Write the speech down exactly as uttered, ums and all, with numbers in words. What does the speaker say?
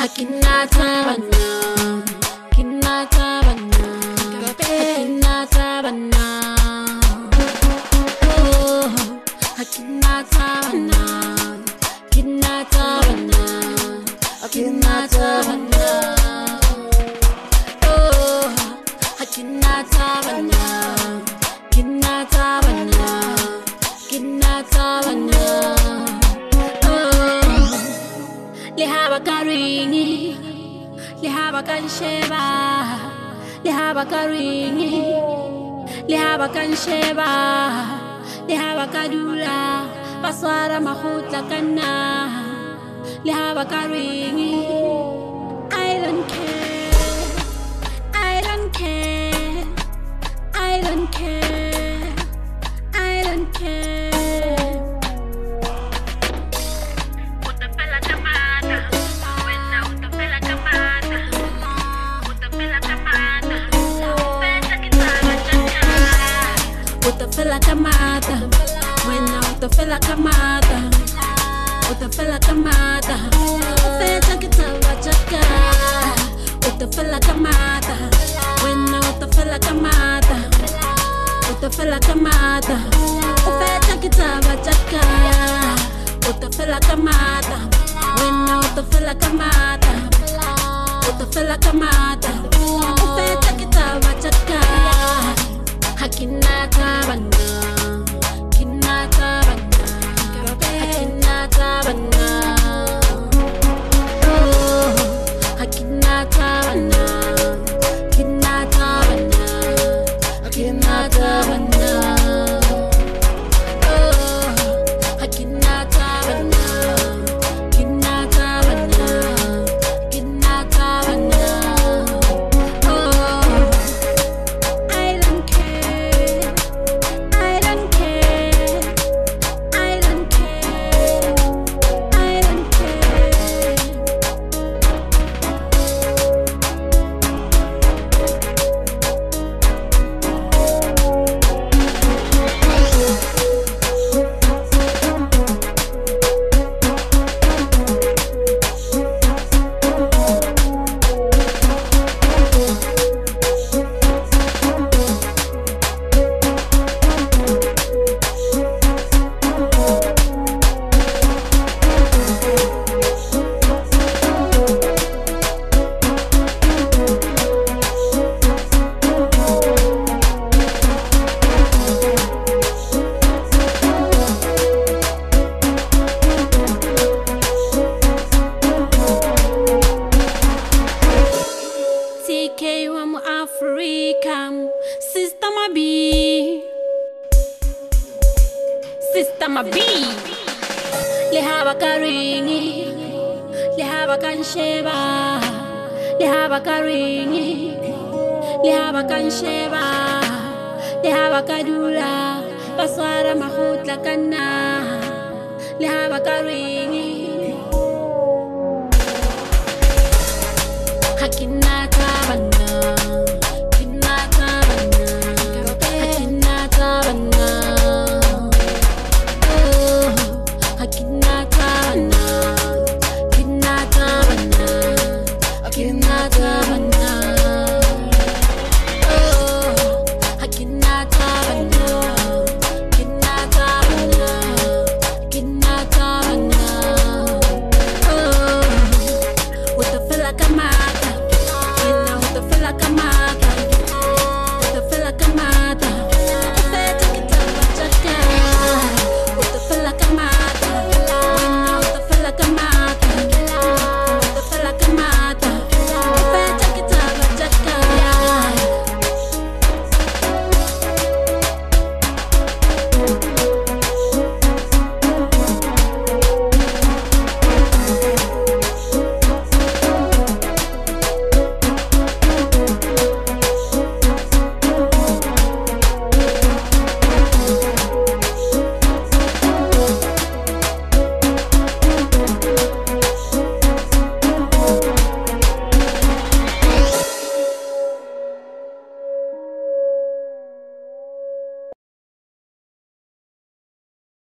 Hakinatabana, kinatabana, hakinatabana. Oh, hakinatabana, kinatabana, hakinatabana. Oh, hakinatabana, kinatabana, kinatabana. Lihaba karingi, lihaba kansheba, lihaba karingi, lihaba kansheba, lihaba kadula, baswara mahutla kana, lihaba karingi. I don't care, I don't care, I don't care, I don't care. Utafela kamata, wena utafela kamata, utafela kamata, ufeta kitaba chaka. Utafela kamata, wena utafela kamata, utafela kamata, ufeta kitaba chaka. Utafela kamata, wena utafela kamata, utafela kamata, ufeta kitaba chaka. Hakinatabana, kinatabana, hakinatabana. Oh, hakinatabana, kinatabana, hakinatabana. Oh, hakinatabana, kinatabana, kinatabana. Sister Mabi, Sister Mabi. Lihaba karingi, lihaba kansheba, lihaba karingi, lihaba kansheba, lihaba kadula, baswara mahutla kana, lihaba karingi. Hakinatabana.